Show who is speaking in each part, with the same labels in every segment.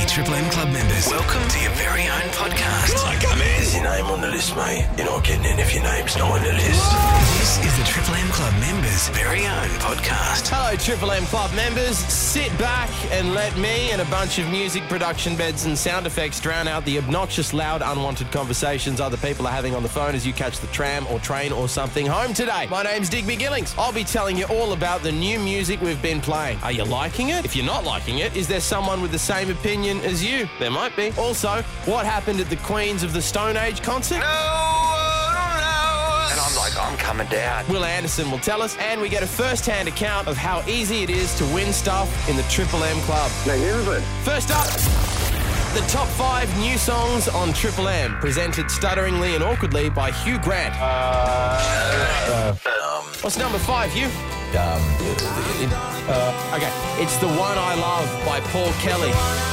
Speaker 1: Triple M Club members. Welcome to your very own podcast.
Speaker 2: Can I come in? Is your name on the list, mate? You're not getting in if your name's not on the list.
Speaker 1: This is the Triple M Club members' very own podcast.
Speaker 3: Hello, Triple M Club members. Sit back and let me and a bunch of music production beds and sound effects drown out the obnoxious, loud, unwanted conversations other people are having on the phone as you catch the tram or train or something home today. My name's Digby Gillings. I'll be telling you all about the new music we've been playing. Are you liking it? If you're not liking it, is there someone with the same opinion as you? There might be. Also, what happened at the Queens of the Stone Age concert?
Speaker 2: And I'm like, I'm coming down.
Speaker 3: Will Anderson will tell us, and we get a first-hand account of how easy it is to win stuff in the Triple M Club.
Speaker 2: Magnificent.
Speaker 3: First up, the top 5 new songs on Triple M, presented stutteringly and awkwardly by Hugh Grant. What's number 5, Hugh? Okay, it's The One I Love by Paul Kelly.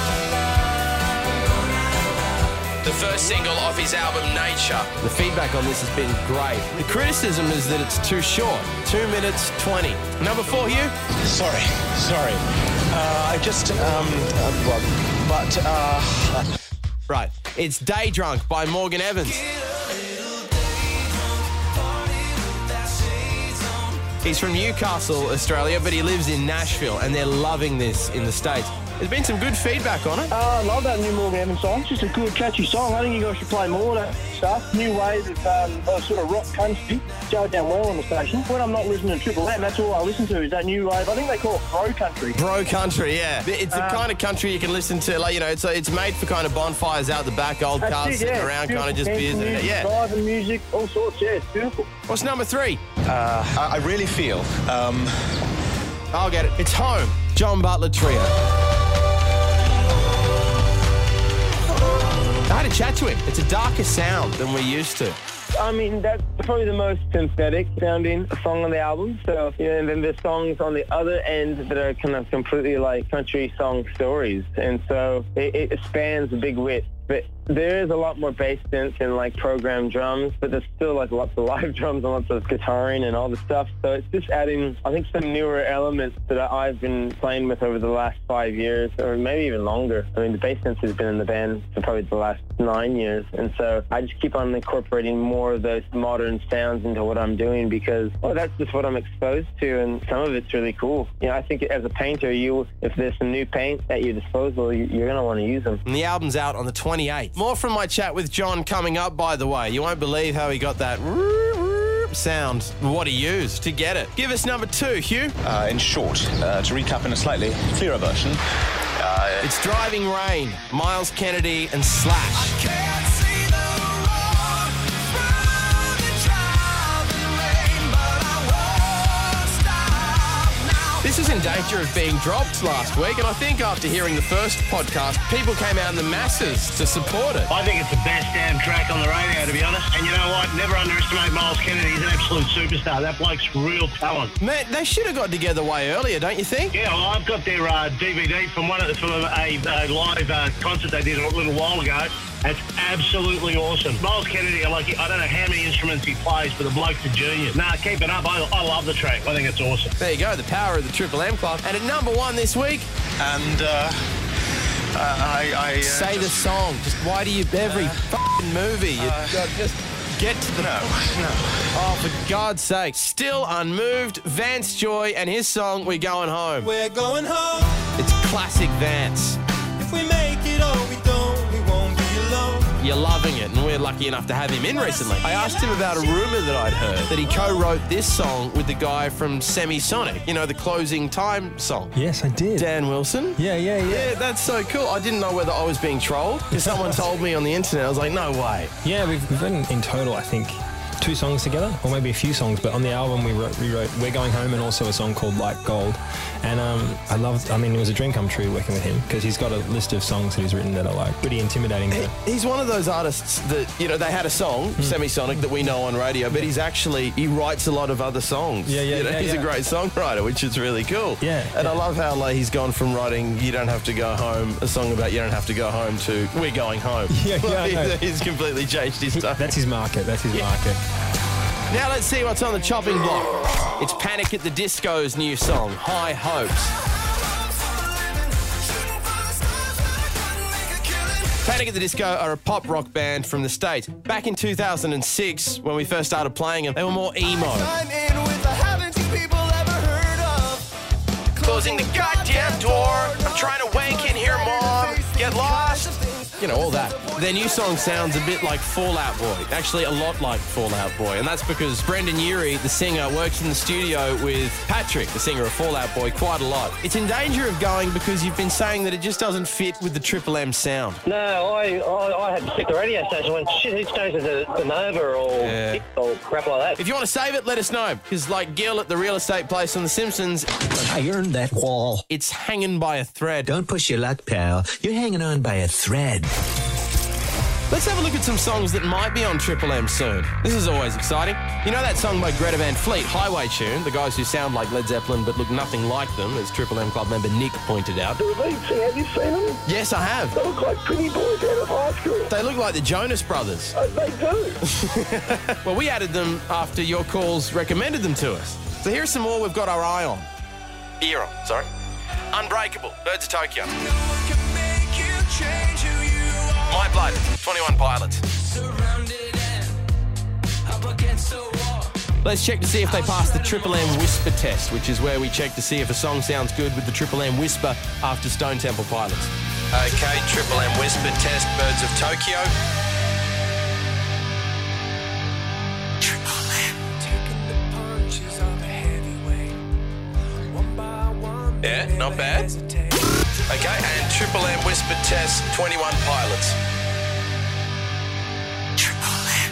Speaker 3: The first single off his album Nature. The feedback on this has been great. The criticism is that it's too short, 2 minutes 20. Number 4, Hugh?
Speaker 4: Sorry.
Speaker 3: Right, it's Day Drunk by Morgan Evans. He's from Newcastle, Australia, but he lives in Nashville, and they're loving this in the States. There's been some good feedback on it.
Speaker 5: I love that new Morgan Evans song. It's just a good, catchy song. I think you guys should play more of that stuff. New ways of sort of rock country. Go down well on the station. When I'm not listening to Triple M, that's all I listen to is that new wave. I think they call it bro country.
Speaker 3: Bro country, yeah. It's the kind of country you can listen to, like, you know, it's made for kind of bonfires out the back, old cars sitting around, kind of just beers and
Speaker 5: music,
Speaker 3: yeah.
Speaker 5: Driving music, all sorts, yeah, it's beautiful.
Speaker 3: What's number 3?
Speaker 4: I really feel...
Speaker 3: I'll get it. It's Home, John Butler Trio. I had a chat to him. It's a darker sound than we're used to.
Speaker 5: I mean, that's probably the most synthetic sounding song on the album. So, you know, and then there's songs on the other end that are kind of completely like country song stories. And so it spans a big width. But there is a lot more bass synth and like programmed drums, but there's still like lots of live drums and lots of guitaring and all the stuff. So it's just adding, I think, some newer elements that I've been playing with over the last 5 years, or maybe even longer. I mean, the bass synth has been in the band for probably the last 9 years. And so I just keep on incorporating more of those modern sounds into what I'm doing because, that's just what I'm exposed to. And some of it's really cool. You know, I think as a painter, if there's some new paint at your disposal, you're going to want to use them.
Speaker 3: And the album's out on the 28th. More from my chat with John coming up, by the way. You won't believe how he got that sound, what he used to get it. Give us number 2, Hugh.
Speaker 4: in short, to recap in a slightly clearer version...
Speaker 3: It's Driving Rain, Miles Kennedy and Slash. This was in danger of being dropped last week, and I think after hearing the first podcast, people came out in the masses to support it.
Speaker 6: I think it's the best damn track on the radio, to be honest. And you know what? Never underestimate Miles Kennedy. He's an absolute superstar. That bloke's real talent.
Speaker 3: Man, they should have got together way earlier, don't you think?
Speaker 6: Yeah, well, I've got their DVD from a live concert they did a little while ago. That's absolutely awesome. Miles Kennedy, I don't know how many instruments he plays, but the bloke's a genius. Keep it up. I love the track. I think it's awesome.
Speaker 3: There you go, the power of the Triple M Club. And at number 1 this week...
Speaker 4: And,
Speaker 3: Say the song. Just why do you... Every fucking movie, you just... Get to the...
Speaker 4: No.
Speaker 3: Oh, for God's sake. Still unmoved, Vance Joy and his song, We're Going Home.
Speaker 7: We're going home.
Speaker 3: It's classic Vance.
Speaker 7: If we make it or we don't, we won't be alone.
Speaker 3: You're loving it, and we're lucky enough to have him in recently. I asked him about a rumour that I'd heard, that he co-wrote this song with the guy from Semisonic, you know, the Closing Time song.
Speaker 8: Yes, I did.
Speaker 3: Dan Wilson.
Speaker 8: Yeah.
Speaker 3: Yeah, that's so cool. I didn't know whether I was being trolled, because someone told me on the internet. I was like, no way.
Speaker 8: Yeah, we've written in total, I think, 2 songs together, or maybe a few songs, but on the album we rewrote We're Going Home and also a song called Like Gold. And it was a dream come true working with him because he's got a list of songs that he's written that are like pretty intimidating.
Speaker 3: He's one of those artists that, you know, they had a song, Semisonic, that we know on radio, but he writes a lot of other songs. He's a great songwriter, which is really cool.
Speaker 8: Yeah.
Speaker 3: And I love how he's gone from writing You Don't Have to Go Home, a song about you don't have to go home, to We're Going Home. He's completely changed his stuff.
Speaker 8: That's his market. market.
Speaker 3: Now let's see what's on the chopping block. It's Panic at the Disco's new song, High Hopes. Panic at the Disco are a pop rock band from the States. Back in 2006, when we first started playing them, they were more emo. Closing the goddamn door. I'm trying to wank in here, Mom. Get lost. You know, all that. Their new song sounds a bit like Fall Out Boy. Actually, a lot like Fall Out Boy. And that's because Brendan Urie, the singer, works in the studio with Patrick, the singer of Fall Out Boy, quite a lot. It's in danger of going because you've been saying that it just doesn't fit with the Triple M sound.
Speaker 6: No, I had to stick the radio station and went, shit, who's changed it to Nova or crap like that?
Speaker 3: If you want to save it, let us know. Because like Gil at the real estate place on The Simpsons,
Speaker 1: I earned that wall.
Speaker 3: it's hanging by a thread.
Speaker 1: Don't push your luck, pal. You're hanging on by a thread.
Speaker 3: Let's have a look at some songs that might be on Triple M soon. This is always exciting. You know that song by Greta Van Fleet, Highway Tune, the guys who sound like Led Zeppelin but look nothing like them, as Triple M Club member Nick pointed out.
Speaker 5: Have you seen them?
Speaker 3: Yes, I have.
Speaker 5: They look like pretty boys out of high school.
Speaker 3: They look like the Jonas Brothers.
Speaker 5: They do.
Speaker 3: Well, we added them after your calls recommended them to us. So here's some more we've got our eye on. Ear on, sorry. Unbreakable, Birds of Tokyo. My Blood, 21 Pilots. Let's check to see if they pass the Triple M Whisper test, which is where we check to see if a song sounds good with the Triple M Whisper after Stone Temple Pilots. Okay, Triple M Whisper test, Birds of Tokyo. Yeah, not bad. Okay, and Triple M Whisper test, 21 Pilots. Triple M.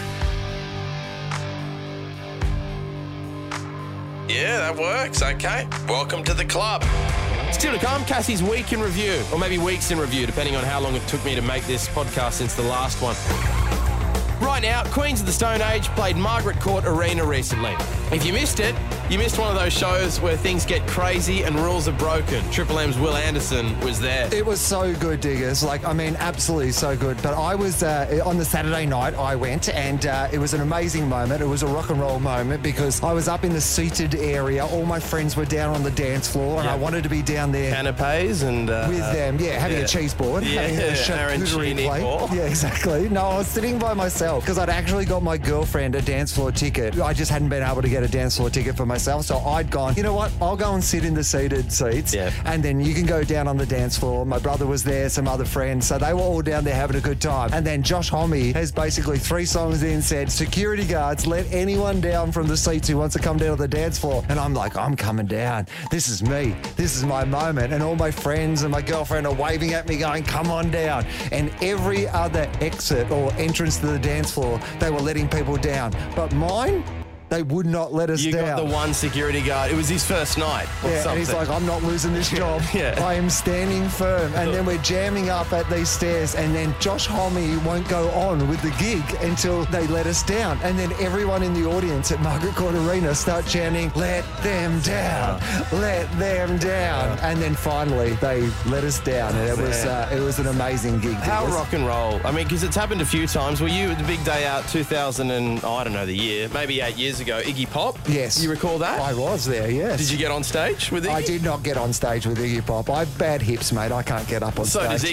Speaker 3: Yeah, that works. Okay. Welcome to the club. Still to come, Cassie's Week in Review, or maybe Weeks in Review, depending on how long it took me to make this podcast since the last one. Right now, Queens of the Stone Age played Margaret Court Arena recently. If you missed it, you missed one of those shows where things get crazy and rules are broken. Triple M's Will Anderson was there.
Speaker 9: It was so good, Diggers. Absolutely so good. But I was, on the Saturday night, I went, and it was an amazing moment. It was a rock and roll moment because I was up in the seated area. All my friends were down on the dance floor, and I wanted to be down there.
Speaker 3: Canapes and...
Speaker 9: with them, having a cheese board. Having a charcuterie plate. Yeah, exactly. No, I was sitting by myself because I'd actually got my girlfriend a dance floor ticket. I just hadn't been able to get a dance floor ticket for myself, so I'd gone, you know what, I'll go and sit in the seated seats, and then you can go down on the dance floor. My brother was there, some other friends, so they were all down there having a good time. And then Josh Homme has basically 3 songs in said, security guards, let anyone down from the seats who wants to come down to the dance floor. And I'm like, I'm coming down. This is me. This is my moment. And all my friends and my girlfriend are waving at me going, come on down. And every other exit or entrance to the dance floor, they were letting people down. But mine, they would not let us down.
Speaker 3: You got the one security guard. It was his first night.
Speaker 9: And he's like, I'm not losing this job. I am standing firm. And then we're jamming up at these stairs, and then Josh Homme won't go on with the gig until they let us down. And then everyone in the audience at Margaret Court Arena start chanting, let them down, let them down. And then finally they let us down. And it was an amazing gig.
Speaker 3: How rock and roll. I mean, because it's happened a few times. Were you at the big day out 2000 and, I don't know the year, maybe 8 years ago, Iggy Pop?
Speaker 9: Yes.
Speaker 3: You recall that?
Speaker 9: I was there, yes.
Speaker 3: Did you get on stage with Iggy?
Speaker 9: I did not get on stage with Iggy Pop. I have bad hips, mate. I can't get up on stage.
Speaker 3: So does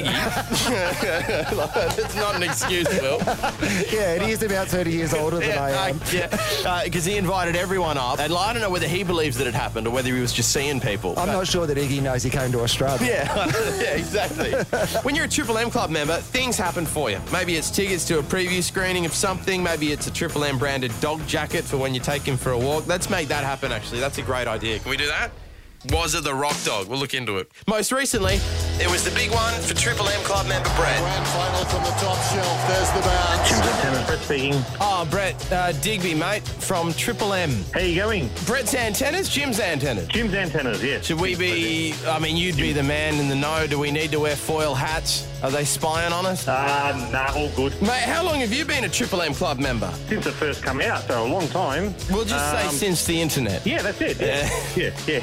Speaker 3: Iggy. It's not an excuse, Will.
Speaker 9: Yeah, and he's about 30 years older than I am.
Speaker 3: Because he invited everyone up. And I don't know whether he believes that it happened or whether he was just seeing people.
Speaker 9: I'm not sure that Iggy knows he came to Australia.
Speaker 3: Yeah, exactly. When you're a Triple M Club member, things happen for you. Maybe it's tickets to a preview screening of something. Maybe it's a Triple M branded dog jacket for when you take him for a walk. Let's make that happen, actually. That's a great idea. Can we do that? Was it the Rock Dog? We'll look into it. Most recently, it was the big one for Triple M Club member Brett.
Speaker 10: Grand final from the top shelf. There's the bounce.
Speaker 6: Brett speaking.
Speaker 3: Oh, Brett Digby, mate, from Triple M.
Speaker 6: How you going?
Speaker 3: Brett's antennas, Jim's antennas.
Speaker 6: Jim's antennas, yes.
Speaker 3: Should we be, you'd be the man in the know. Do we need to wear foil hats? Are they spying on us?
Speaker 6: Nah, all good.
Speaker 3: Mate, how long have you been a Triple M Club member?
Speaker 6: Since it first come out, so a long time.
Speaker 3: We'll just say since the internet.
Speaker 6: Yeah, that's it. Yeah.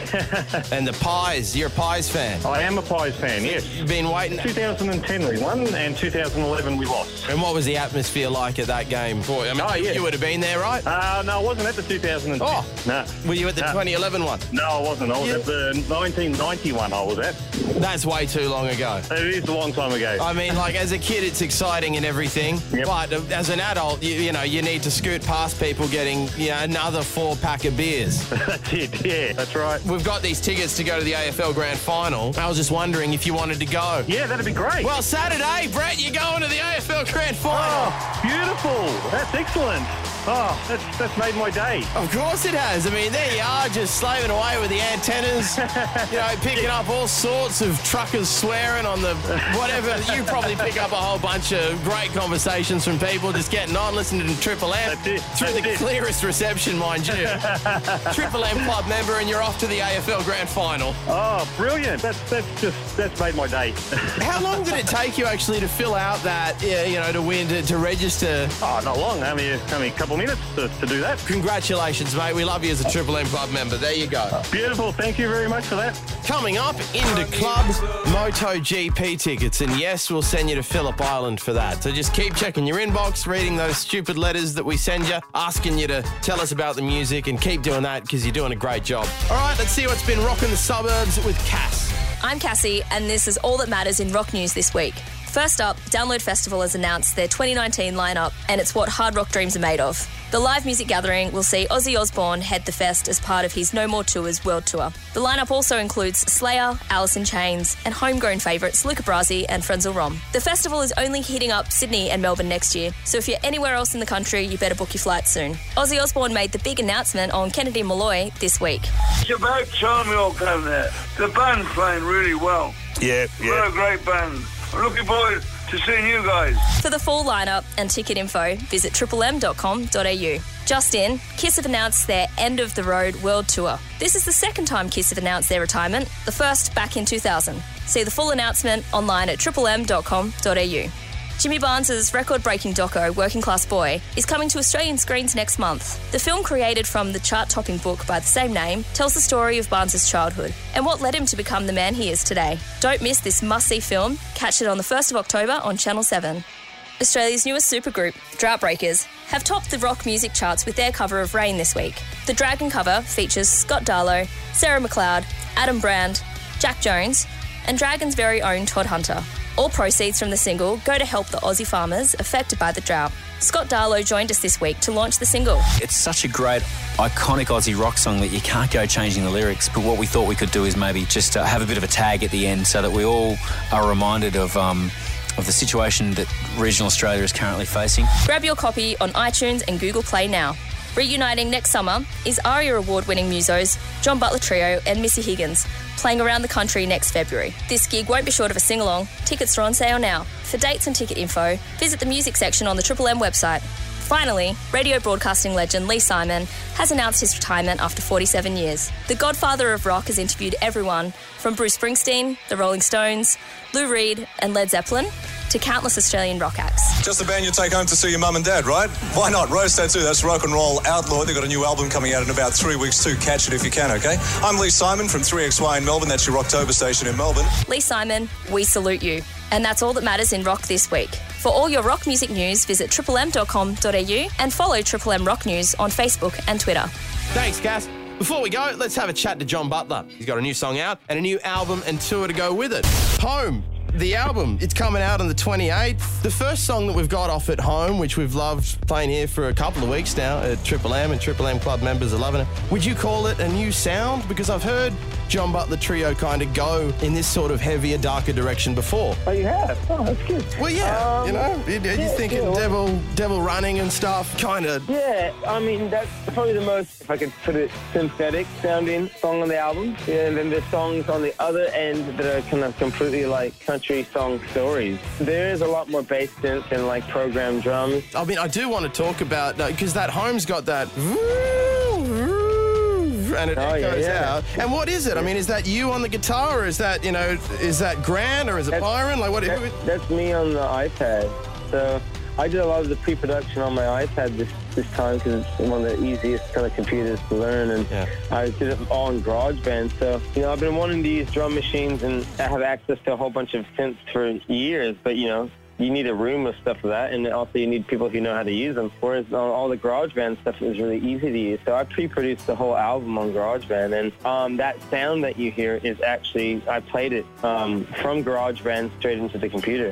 Speaker 3: And the Pies, you're a Pies fan.
Speaker 11: I am a Pies fan, yes.
Speaker 3: You've been waiting.
Speaker 11: 2010 we won, and 2011 we lost.
Speaker 3: And what was the atmosphere like at that game? Boy, I mean, you would have been there, right?
Speaker 11: No, I wasn't at the 2010.
Speaker 3: Oh,
Speaker 11: no.
Speaker 3: Were you at the 2011 one?
Speaker 11: No, I wasn't. I was at the 1991 I was at.
Speaker 3: That's way too long ago.
Speaker 11: It is a long time ago.
Speaker 3: I mean, like, as a kid, it's exciting and everything.
Speaker 11: Yep.
Speaker 3: But as an adult, you need to scoot past people getting, another 4-pack of beers.
Speaker 11: That's it, yeah, that's right.
Speaker 3: We've got these tickets to go to the AFL Grand Final. I was just wondering if you wanted to go.
Speaker 11: Yeah, that'd be great.
Speaker 3: Well, Saturday, Brett, you're going to the AFL Grand Final.
Speaker 11: Oh, beautiful. That's excellent. Oh, that's made my day.
Speaker 3: Of course it has. I mean, there you are, just slaving away with the antennas, picking up all sorts of truckers swearing on the whatever. You probably pick up a whole bunch of great conversations from people just getting on, listening to Triple M.
Speaker 11: That's it.
Speaker 3: Through the clearest reception, mind you. Triple M club member, and you're off to the AFL Grand Final.
Speaker 11: Oh, brilliant. That's made my day.
Speaker 3: How long did it take you actually to fill out that, to win, to register?
Speaker 11: Oh, not long. Only a couple minutes to do that.
Speaker 3: Congratulations, mate. We love you as a Triple M club member. There you go.
Speaker 11: Beautiful. Thank you very much for that.
Speaker 3: Coming up, into club MotoGP tickets. And yes, we'll send you to Phillip Island for that. So just keep checking your inbox, reading those stupid letters that we send you, asking you to tell us about the music, and keep doing that because you're doing a great job. All right, let's see what's been rocking the suburbs with Cass.
Speaker 12: I'm Cassie, and this is all that matters in rock news this week. First up, Download Festival has announced their 2019 lineup, and it's what hard rock dreams are made of. The live music gathering will see Ozzy Osbourne head the fest as part of his No More Tours world tour. The lineup also includes Slayer, Alice in Chains, and homegrown favourites Luca Brasi and Frenzal Rhomb. The festival is only hitting up Sydney and Melbourne next year, so if you're anywhere else in the country, you better book your flight soon. Ozzy Osbourne made the big announcement on Kennedy Molloy this week.
Speaker 13: It's about time we all come there. The band's playing really well.
Speaker 2: Yeah.
Speaker 13: We're a great band. I'm looking forward to seeing you guys.
Speaker 12: For the full lineup and ticket info, visit triplem.com.au. Just in, Kiss have announced their End of the Road World Tour. This is the second time Kiss have announced their retirement, the first back in 2000. See the full announcement online at triplem.com.au. Jimmy Barnes' record-breaking doco, Working Class Boy, is coming to Australian screens next month. The film, created from the chart-topping book by the same name, tells the story of Barnes' childhood and what led him to become the man he is today. Don't miss this must-see film. Catch it on the 1st of October on Channel 7. Australia's newest supergroup, Droughtbreakers, have topped the rock music charts with their cover of Rain this week. The Dragon cover features Scott Darlow, Sarah McLeod, Adam Brand, Jack Jones, and Dragon's very own Todd Hunter. All proceeds from the single go to help the Aussie farmers affected by the drought. Scott Darlow joined us this week to launch the single.
Speaker 14: It's such a great, iconic Aussie rock song that you can't go changing the lyrics, but what we thought we could do is maybe just have a bit of a tag at the end so that we all are reminded of the situation that regional Australia is currently facing.
Speaker 12: Grab your copy on iTunes and Google Play now. Reuniting next summer is ARIA Award-winning musos John Butler Trio and Missy Higgins, playing around the country next February. This gig won't be short of a sing-along. Tickets are on sale now. For dates and ticket info, visit the music section on the Triple M website. Finally, radio broadcasting legend Lee Simon has announced his retirement after 47 years. The godfather of rock has interviewed everyone from Bruce Springsteen, the Rolling Stones, Lou Reed and Led Zeppelin, to countless Australian rock acts.
Speaker 15: Just the band you take home to see your mum and dad, right? Why not? Rose Tattoo, that's rock and roll outlaw. They've got a new album coming out in about 3 weeks too. Catch it if you can, okay? I'm Lee Simon from 3XY in Melbourne. That's your Rocktober station in Melbourne.
Speaker 12: Lee Simon, we salute you. And that's all that matters in rock this week. For all your rock music news, visit triplem.com.au and follow Triple M Rock News on Facebook and Twitter.
Speaker 3: Thanks, Cass. Before we go, let's have a chat to John Butler. He's got a new song out and a new album and tour to go with it. Home. The album, it's coming out on the 28th. The first song that we've got off at Home, which we've loved playing here for a couple of weeks now at Triple M, and Triple M club members are loving it. Would you call it a new sound? Because I've heard John Butler Trio kind of go in this sort of heavier, darker direction before.
Speaker 5: Oh, you have? Oh, that's good.
Speaker 3: Well, yeah, you're thinking Devil Running and stuff, kind of.
Speaker 5: Yeah, I mean, that's probably the most, if I could put it, synthetic sounding song on the album. Yeah, and then there's songs on the other end that are kind of completely like country song stories. There is a lot more bass synth and like programmed drums.
Speaker 3: I mean, I do want to talk about, because that Home's got that and it goes out. And what is it? I mean, is that you on the guitar, or is that, is that Grant, or is it Byron? Like, what?
Speaker 5: That's me on the iPad. So I did a lot of the pre-production on my iPad this time because it's one of the easiest kind of computers to learn, and I did it all in GarageBand. So, I've been wanting to use drum machines and have access to a whole bunch of synths for years, but, you need a room of stuff for that, and also you need people who know how to use them. Whereas all the GarageBand stuff is really easy to use. So I pre-produced the whole album on GarageBand, and that sound that you hear is actually, I played it from GarageBand straight into the computer.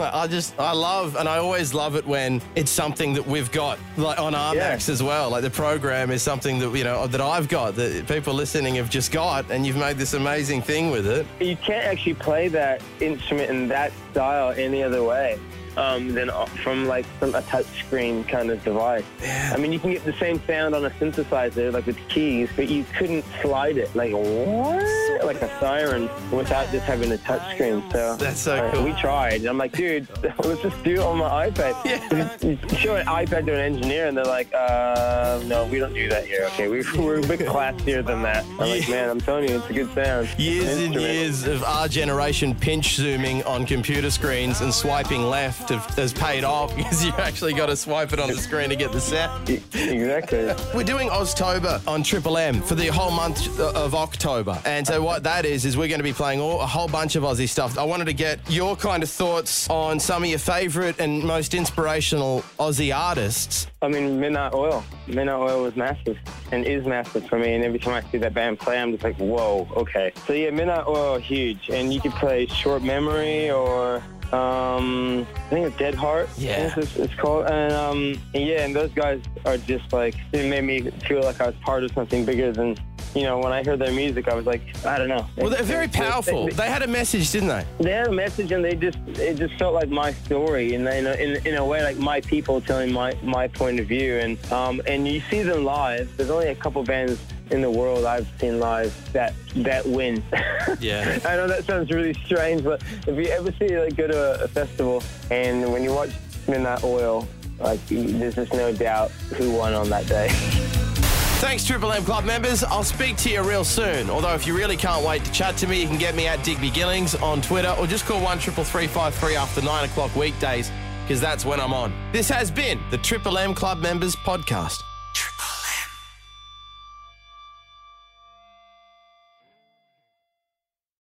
Speaker 3: I love, and I always love it when it's something that we've got, like on Armax as well. Like the program is something that, that I've got, that people listening have just got, and you've made this amazing thing with it.
Speaker 5: You can't actually play that instrument in that style any other way than from like a touchscreen kind of device. I mean, you can get the same sound on a synthesizer, like with keys, but you couldn't slide it like like a siren without just having a touchscreen. So
Speaker 3: that's so cool.
Speaker 5: We tried. And I'm like, dude, let's just do it on my iPad. You show an iPad to an engineer, and they're like, no, we don't do that here. Okay, we're a bit classier than that. I'm like, man, I'm telling you, it's a good sound.
Speaker 3: Years and years of our generation pinch zooming on computer screens and swiping left has paid off because you actually got to swipe it on the screen to get the sound.
Speaker 5: Exactly.
Speaker 3: We're doing Oztober on Triple M for the whole month of October. And so what that is we're going to be playing a whole bunch of Aussie stuff. I wanted to get your kind of thoughts on some of your favourite and most inspirational Aussie artists.
Speaker 5: I mean, Midnight Oil. Midnight Oil was massive and is massive for me. And every time I see that band play, I'm just like, whoa, okay. So yeah, Midnight Oil, huge. And you could play Short Memory or... I think it's Dead Heart.
Speaker 3: Yeah.
Speaker 5: It's called. And and those guys are just like, it made me feel like I was part of something bigger than, when I heard their music, I was like, I don't know.
Speaker 3: Well, they're very powerful. They had a message, didn't they?
Speaker 5: They had a message, and it just felt like my story, and in a way, like my people telling my point of view. And you see them live. There's only a couple bands in the world I've seen live that win.
Speaker 3: Yeah.
Speaker 5: I know that sounds really strange, but if you ever go to a festival and when you watch Midnight Oil, there's just no doubt who won on that day.
Speaker 3: Thanks, Triple M Club members. I'll speak to you real soon. Although if you really can't wait to chat to me, you can get me at Digby Gillings on Twitter or just call 1-333-553 after 9 o'clock weekdays because that's when I'm on. This has been the Triple M Club Members Podcast.